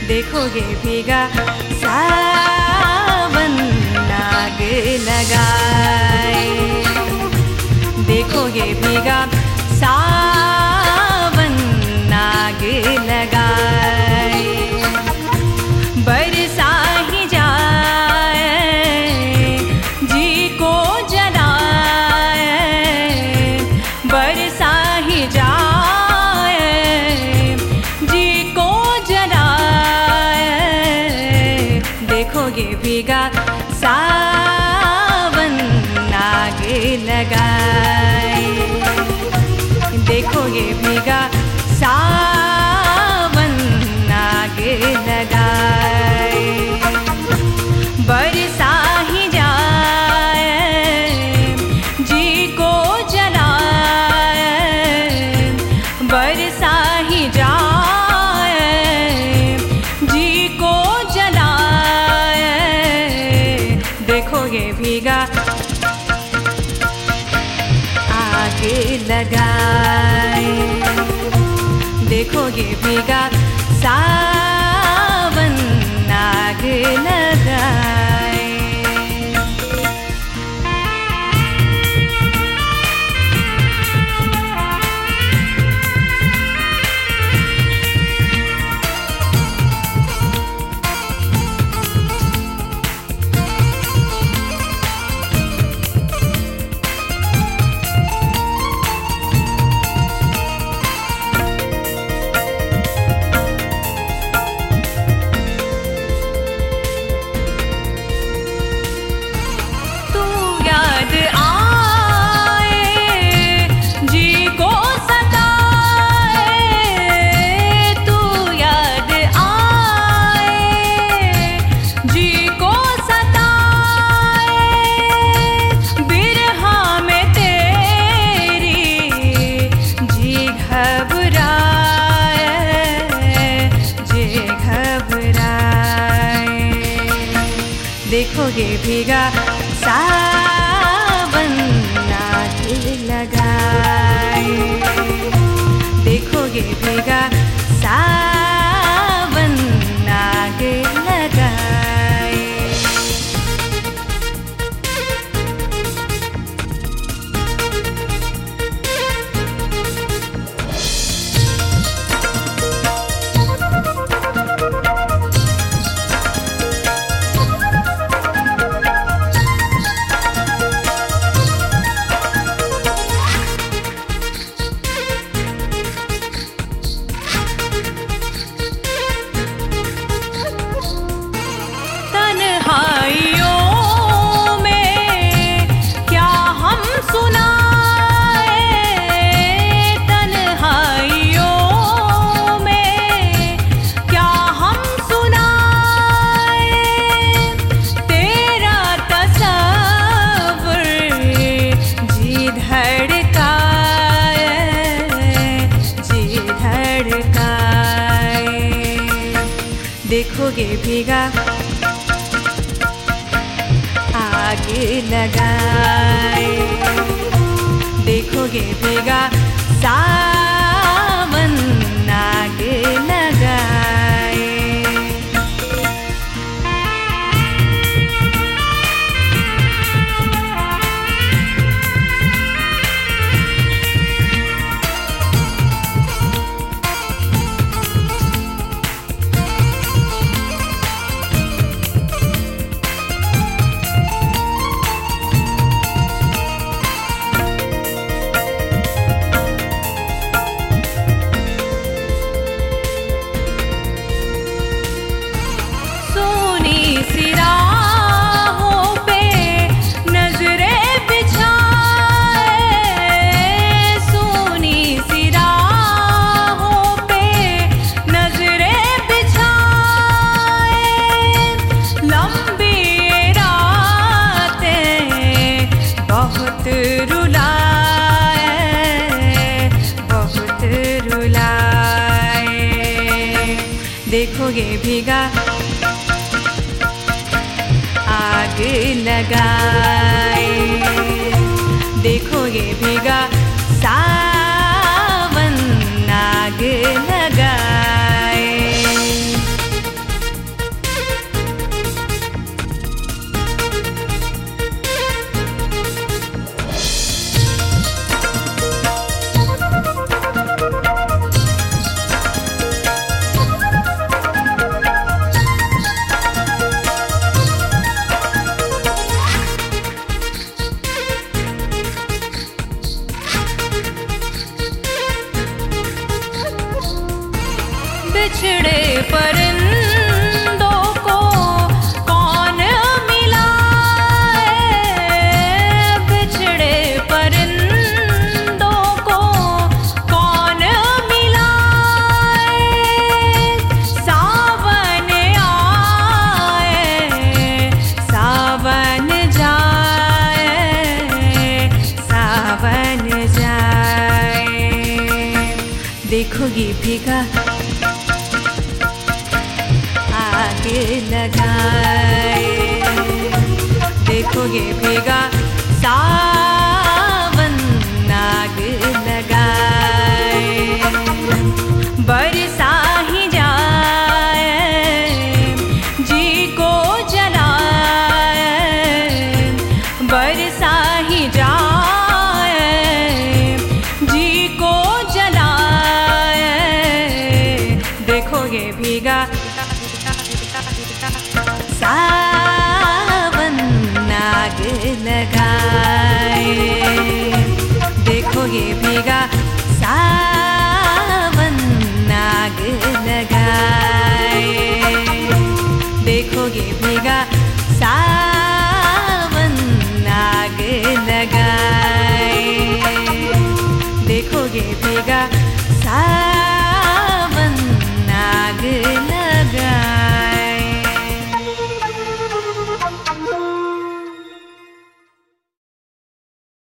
देखोगे भीगा सावन नाग लगाए, देखोगे भीगा सावन नाग लगाए। बरसा ही जाए जी को जलाए, बरसा ही जाए जी को जलाए। देखोगे भीगा सावन नाग लगाए, देखोगे भीगा सावन नाग लगाए। बरसा ही जाए जी को जलाए, बरसा ही जाए जी को जलाए। देखोगे भीगा आग लगाए, देखोगे भीगा सावन नाग लगाए। देखोगे भीगा सावन नाग लगाए, देखोगे भीगा सावन नाग लगाए। देखोगे भीगा आग लगाए, देखोगे भीगा सावन नाग लगाए। देखोगे भीगा आग लगाए, देखोगे भीगा सावन नाग लगाए। देखो ये भीगा आग लगाए, देखो ये भीगा सावन आग लगाए। बरसा ही जाए जी को जलाए, बरसा ही जाए जी को जलाए। देखो ये भीगा सावन आग लगाए, देखो ये भीगा